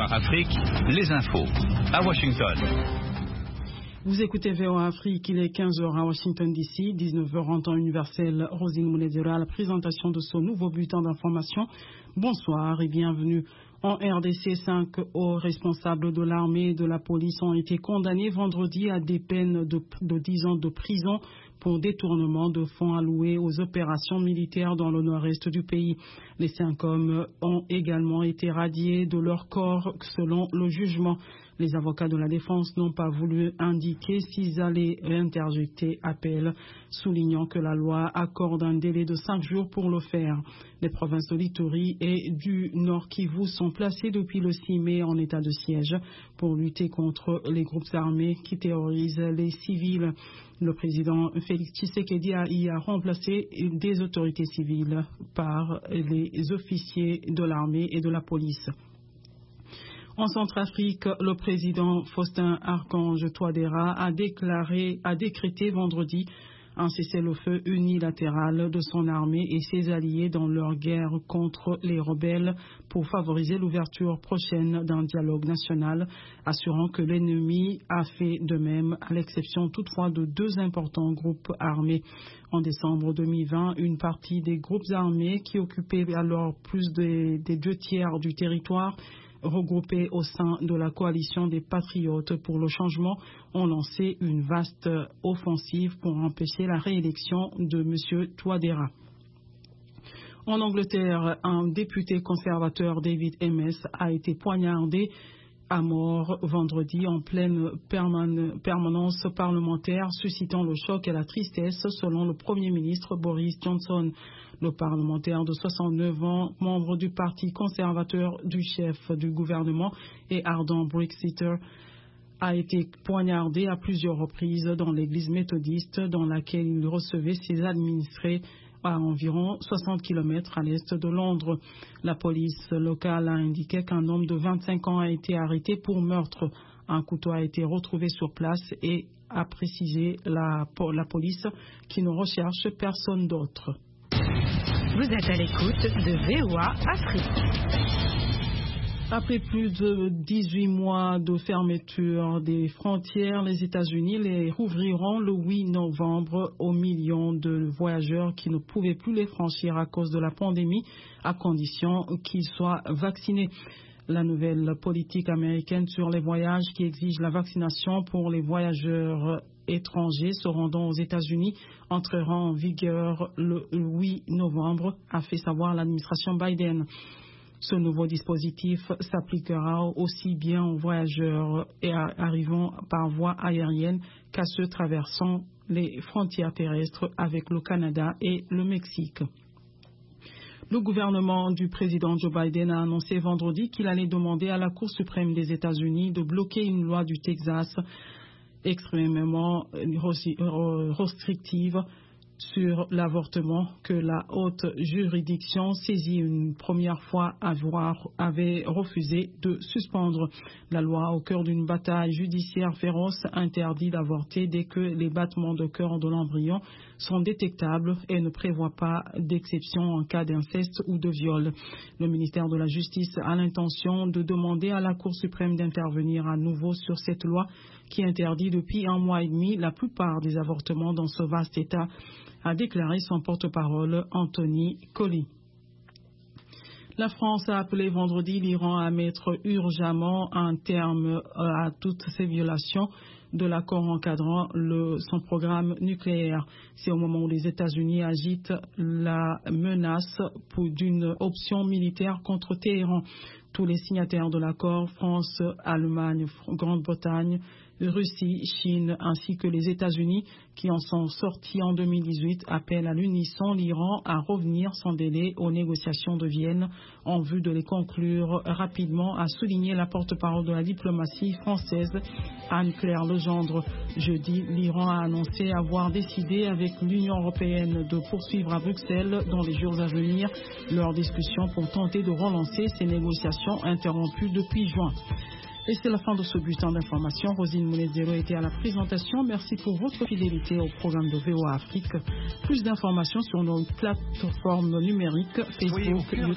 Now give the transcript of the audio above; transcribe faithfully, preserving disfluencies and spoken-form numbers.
A Afrique, les infos à Washington. Vous écoutez V O A Afrique, il est quinze heures à Washington D C, dix-neuf heures en temps universel. Rosine Mounedero à la présentation de ce nouveau bulletin d'information. Bonsoir et bienvenue. En R D C, cinq hauts responsables de l'armée et de la police ont été condamnés vendredi à des peines de, de dix ans de prison pour détournement de fonds alloués aux opérations militaires dans le nord-est du pays. Les cinq hommes ont également été radiés de leur corps selon le jugement. Les avocats de la défense n'ont pas voulu indiquer s'ils allaient interjeter appel, soulignant que la loi accorde un délai de cinq jours pour le faire. Les provinces de l'Ituri et du Nord Kivu sont placées depuis le six mai en état de siège pour lutter contre les groupes armés qui terrorisent les civils. Le président Félix Tshisekedi a, y a remplacé des autorités civiles par les officiers de l'armée et de la police. En Centrafrique, le président Faustin Archange Touadéra a déclaré, a décrété vendredi un cessez-le-feu unilatéral de son armée et ses alliés dans leur guerre contre les rebelles pour favoriser l'ouverture prochaine d'un dialogue national, assurant que l'ennemi a fait de même, à l'exception toutefois de deux importants groupes armés. En décembre deux mille vingt, une partie des groupes armés qui occupaient alors plus des, des deux tiers du territoire regroupés au sein de la coalition des patriotes pour le changement, ont lancé une vaste offensive pour empêcher la réélection de M. Touadéra. En Angleterre, un député conservateur, David Amess, a été poignardé à mort vendredi en pleine perman- permanence parlementaire, suscitant le choc et la tristesse selon le Premier ministre Boris Johnson. Le parlementaire de soixante-neuf ans, membre du parti conservateur du chef du gouvernement et ardent Brexiter, a été poignardé à plusieurs reprises dans l'église méthodiste dans laquelle il recevait ses administrés à environ soixante kilomètres à l'est de Londres. La police locale a indiqué qu'un homme de vingt-cinq ans a été arrêté pour meurtre. Un couteau a été retrouvé sur place et a précisé la, la police qui ne recherche personne d'autre. Vous êtes à l'écoute de V O A Afrique. Après plus de dix-huit mois de fermeture des frontières, les États-Unis les rouvriront le huit novembre aux millions de voyageurs qui ne pouvaient plus les franchir à cause de la pandémie, à condition qu'ils soient vaccinés. La nouvelle politique américaine sur les voyages qui exige la vaccination pour les voyageurs étrangers se rendant aux États-Unis entrera en vigueur le huit novembre, a fait savoir l'administration Biden. Ce nouveau dispositif s'appliquera aussi bien aux voyageurs arrivant par voie aérienne qu'à ceux traversant les frontières terrestres avec le Canada et le Mexique. Le gouvernement du président Joe Biden a annoncé vendredi qu'il allait demander à la Cour suprême des États-Unis de bloquer une loi du Texas extrêmement restrictive sur l'avortement que la haute juridiction saisie une première fois avoir, avait refusé de suspendre. La loi, au cœur d'une bataille judiciaire féroce, interdit d'avorter dès que les battements de cœur de l'embryon sont détectables et ne prévoit pas d'exception en cas d'inceste ou de viol. Le ministère de la Justice a l'intention de demander à la Cour suprême d'intervenir à nouveau sur cette loi qui interdit depuis un mois et demi la plupart des avortements dans ce vaste État, a déclaré son porte-parole Anthony Colley. La France a appelé vendredi l'Iran à mettre urgemment un terme à toutes ces violations de l'accord encadrant le, son programme nucléaire. C'est au moment où les États-Unis agitent la menace pour d'une option militaire contre Téhéran. Tous les signataires de l'accord, France, Allemagne, Grande-Bretagne, Russie, Chine ainsi que les États-Unis qui en sont sortis en deux mille dix-huit appellent à l'unisson l'Iran à revenir sans délai aux négociations de Vienne en vue de les conclure rapidement, a souligné la porte-parole de la diplomatie française Anne-Claire Legendre. Jeudi, l'Iran a annoncé avoir décidé avec l'Union européenne de poursuivre à Bruxelles dans les jours à venir leurs discussions pour tenter de relancer ces négociations interrompues depuis juin. Et c'est la fin de ce bulletin d'information. Rosine Mounedero était à la présentation. Merci pour votre fidélité au programme de V O A Afrique. Plus d'informations sur nos plateformes numériques Facebook, oui,